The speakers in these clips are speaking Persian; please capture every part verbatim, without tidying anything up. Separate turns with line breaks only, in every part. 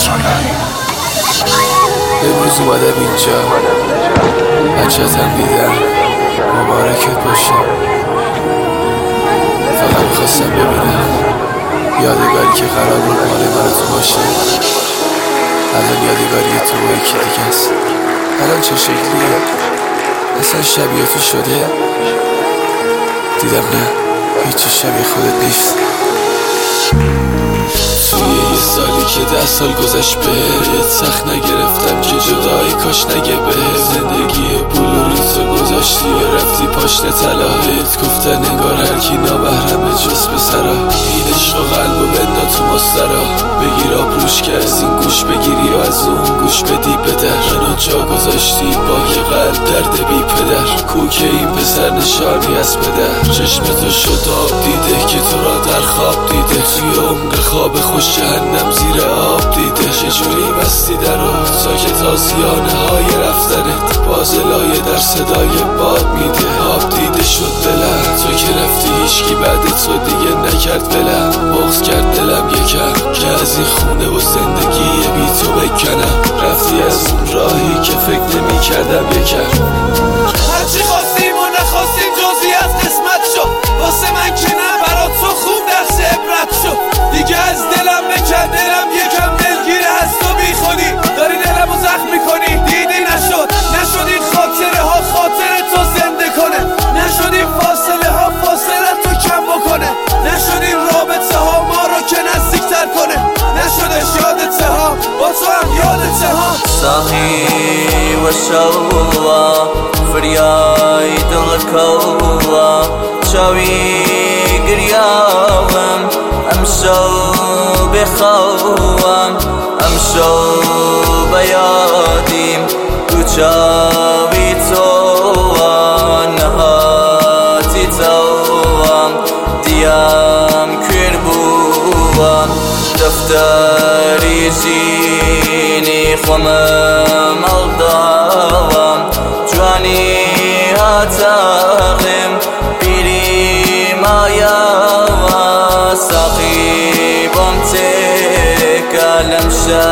امروز اومدم اینجا بچه‌تم دیدم مبارکت باشه. فقط میخواستم ببینم یادگاری که قرار بود مال من تو باشه الان یادگاری تو با یکی دیگه است. الان چه شکلیه؟ اصلا شبیه تو شده؟ دیدم نه هیچی شبیه خودت نیست. توی یه سالی که ده سال گذشت بهت سخت نگرفتم که جدایی کاش نگه بهت. زندگی بلوریتو گذاشتی و رفتی پاشت تلاهت. گفتن انگار هرکی نابهرمه جز پسرا. این عشق و قلب و بندا تو مسترا. بگیر آبروش که از این گوش بگیری و از اون گوش بدی پدر. منو جا گذاشتی با یه قلب درد بی پدر. کوکه این پسر نشانی از پدر. چشمتو شد آب دیده که تو را در خواب دیده. توی عمق خواب خوش جهنم زیر آب دیده. چجوری بستی درو تا که تازیانه های رفتنت باز لایه در صدای باد میده. آب دیده شد دلم تو که رفتی هیچکی بعد تو دیگه نکرد بلم. بغض کرد دلم یکم که از این خونه و زندگی بی تو بکنم. رفتی از اون راهی که فکر نمی کردم یکم.
هرچی خواستیم و نخواستیم جزی از قسمت شد. واسه من که نه برا تو خوب درس عبرت شد. دیگه از دلم بکن دلم یکم دلگیره هست و بی خودی. داری دلم رو زخم میکنی دیدی نشد. نشد این خاطره ها خاطره تو زنده کنه. نشد این فاصله ها فاصله تو کم بکنه. نشد این رابطه ها ما رو که نزدیکتر کنه. نشدش یادته ها با تو هم یادته ها.
صاحی و شوا فریای دلکوا چاوی گریاوم امشو بخوام امشو بیادیم تو چاوی تو نهاتی توام دیم کر بوام دفتری جینی خمم الدوام جوانی هاتاقم بیری مایا ساقيبم تكلم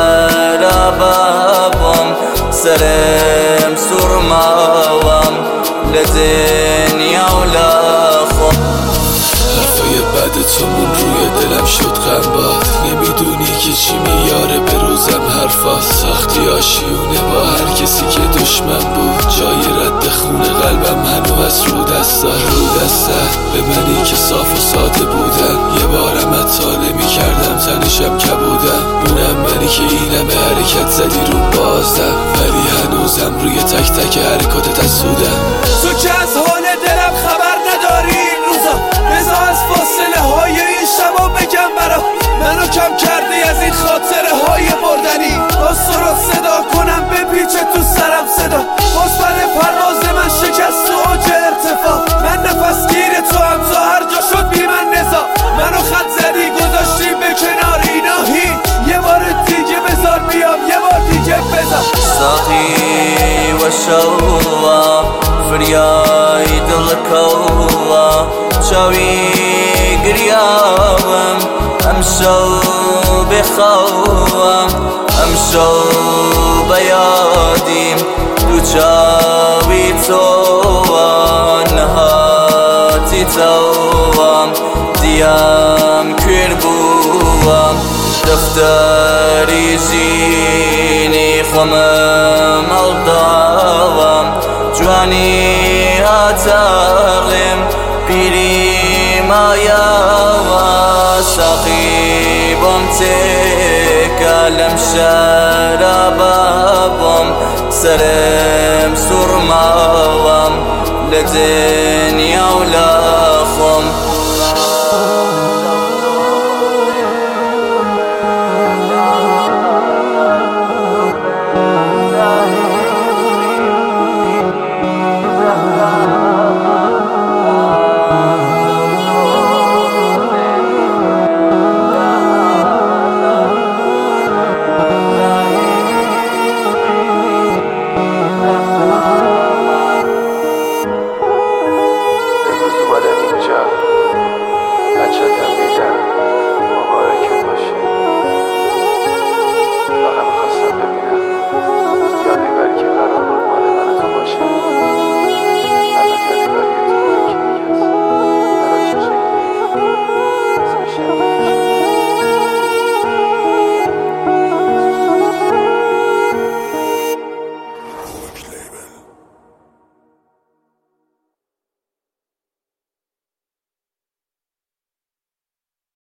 شرابهم سلام سرماوام لدنيا ولا خم.
حرفای بعد تو مون روی دلم شد غمباد. نمیدونی که چی میاره به روزم حرفات. ساختی آشیونه با هر کسی که دشمن بود. جای رد خون قلبم هنو از رو دستا رو دستا. به منی که صاف و ساده بودم یه بارم حتی نمی کردم تنشم کبودم. اونم منی که اینم حرکت زدی رو بازدم. ولی هنوزم روی تک تک حرکاتت اسودم.
تو که از حال دلم خبر نداری این روزا. بذار از فاصله های این شبا بگم برا. منو کم کردی از این خاطره های بردنی. باز تو رو صدا کنم به پیچه تو سرم صدا. باز پر پرواز من شکست و اوج ارتفاع. من نفس گیر تو هم تا هر جا شد بی من نزا. منو خط زدی گذاشتی به کنار اینا هیچ. یه بار دیگه بذار بیام یه بار دیگه بذار.
صاحی و شوا فریای دلکوا چاوی گریاوم امشو بخوام امشو بیادیم دو چاوی تو نهاتی توام دیم کر بوام دفتری جینی خمم الدوام جوانی هاتاقم بیری مایا ساقيبم تكلم شرابهم سلام سرماوام لدنيا ولا خم.
بچه‌تم دیدم